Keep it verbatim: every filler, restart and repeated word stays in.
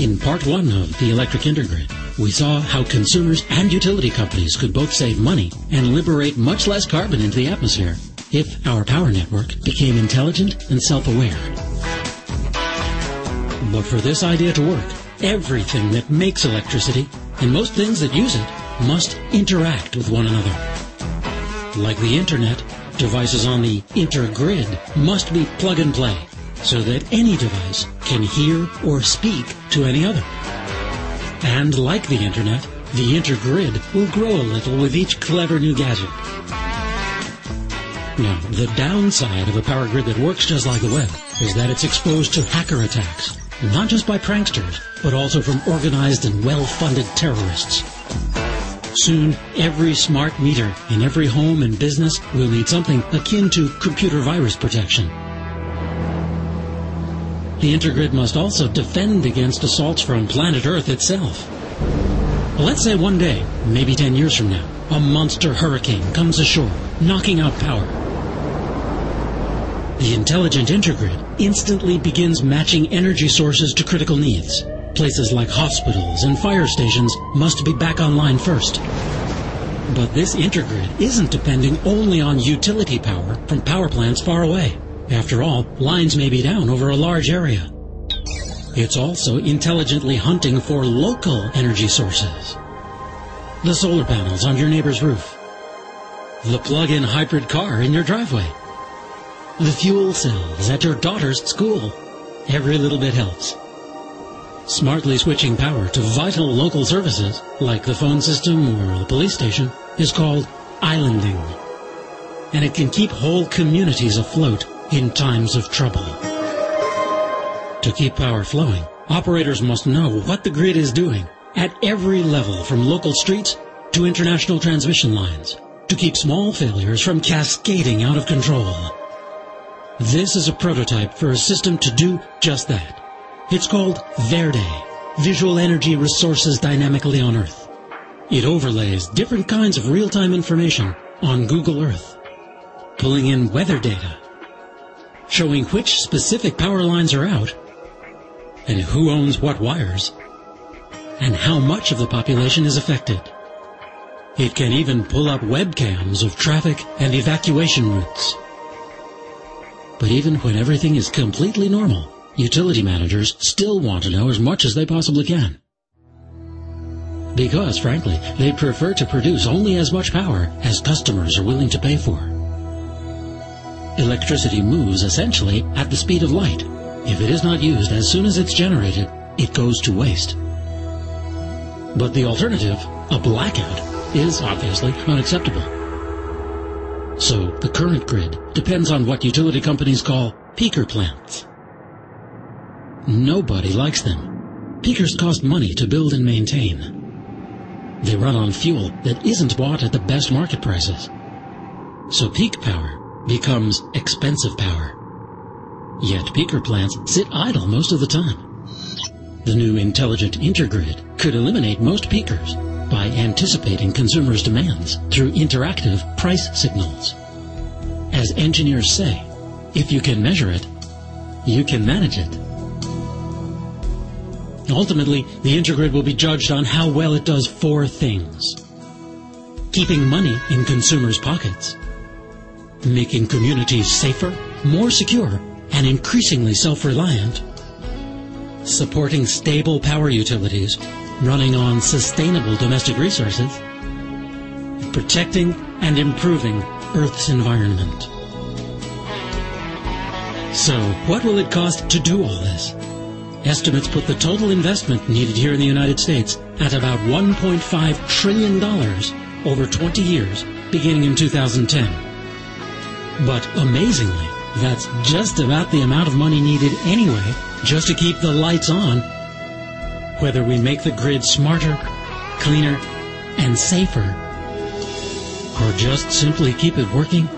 In part one of The Electric Intergrid, we saw how consumers and utility companies could both save money and liberate much less carbon into the atmosphere if our power network became intelligent and self-aware. But for this idea to work, everything that makes electricity and most things that use it must interact with one another. Like the internet, devices on the intergrid must be plug and play so that any device can hear or speak to any other. And like the internet, the intergrid will grow a little with each clever new gadget. Now, the downside of a power grid that works just like the web is that it's exposed to hacker attacks, not just by pranksters, but also from organized and well-funded terrorists. Soon, every smart meter in every home and business will need something akin to computer virus protection. The intergrid must also defend against assaults from planet Earth itself. Let's say one day, maybe ten years from now, a monster hurricane comes ashore, knocking out power. The intelligent intergrid instantly begins matching energy sources to critical needs. Places like hospitals and fire stations must be back online first. But this intergrid isn't depending only on utility power from power plants far away. After all, lines may be down over a large area. It's also intelligently hunting for local energy sources. The solar panels on your neighbor's roof. The plug-in hybrid car in your driveway. The fuel cells at your daughter's school. Every little bit helps. Smartly switching power to vital local services, like the phone system or the police station, is called islanding. And it can keep whole communities afloat in times of trouble. To keep power flowing, operators must know what the grid is doing at every level, from local streets to international transmission lines, to keep small failures from cascading out of control. This is a prototype for a system to do just that. It's called Verde, Visual Energy Resources Dynamically on Earth. It overlays different kinds of real-time information on Google Earth, pulling in weather data, showing which specific power lines are out, and who owns what wires, and how much of the population is affected. It can even pull up webcams of traffic and evacuation routes. But even when everything is completely normal, utility managers still want to know as much as they possibly can. Because, frankly, they prefer to produce only as much power as customers are willing to pay for. Electricity moves essentially at the speed of light. If it is not used as soon as it's generated, it goes to waste. But the alternative, a blackout, is obviously unacceptable. So the current grid depends on what utility companies call peaker plants. Nobody likes them. Peakers cost money to build and maintain. They run on fuel that isn't bought at the best market prices. So peak power becomes expensive power. Yet peaker plants sit idle most of the time. The new intelligent intergrid could eliminate most peakers by anticipating consumers' demands through interactive price signals. As engineers say, if you can measure it, you can manage it. Ultimately, the intergrid will be judged on how well it does four things: keeping money in consumers' pockets, making communities safer, more secure, and increasingly self-reliant, supporting stable power utilities running on sustainable domestic resources, protecting and improving Earth's environment. So, what will it cost to do all this? Estimates put the total investment needed here in the United States at about one point five trillion dollars over twenty years, beginning in two thousand ten. But amazingly, that's just about the amount of money needed anyway just to keep the lights on, whether we make the grid smarter, cleaner, and safer, or just simply keep it working